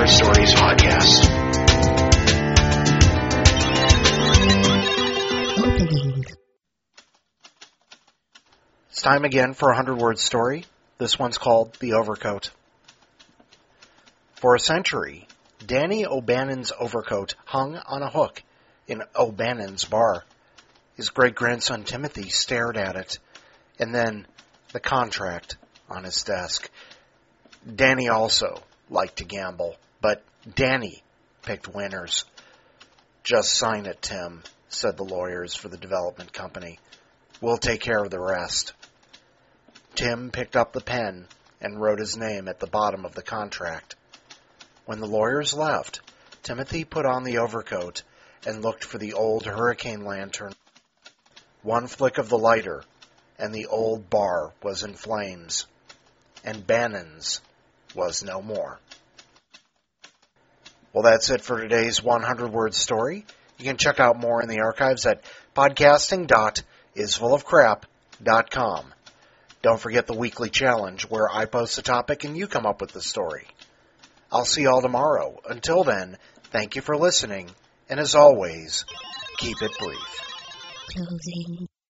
Word Stories podcast. It's time again for a 100-word story. This one's called The Overcoat. For a century, Danny O'Bannon's overcoat hung on a hook in O'Bannon's bar. His great-grandson Timothy stared at it, and then the contract on his desk. Danny also liked to gamble, but Danny picked winners. "Just sign it, Tim," said the lawyers for the development company. "We'll take care of the rest." Tim picked up the pen and wrote his name at the bottom of the contract. When the lawyers left, Timothy put on the overcoat and looked for the old hurricane lantern. One flick of the lighter, and the old bar was in flames, and Bannon's was no more. Well, that's it for today's 100-word story. You can check out more in the archives at podcasting.isfullofcrap.com. Don't forget the weekly challenge, where I post a topic and you come up with the story. I'll see you all tomorrow. Until then, thank you for listening, and as always, keep it brief. Closing.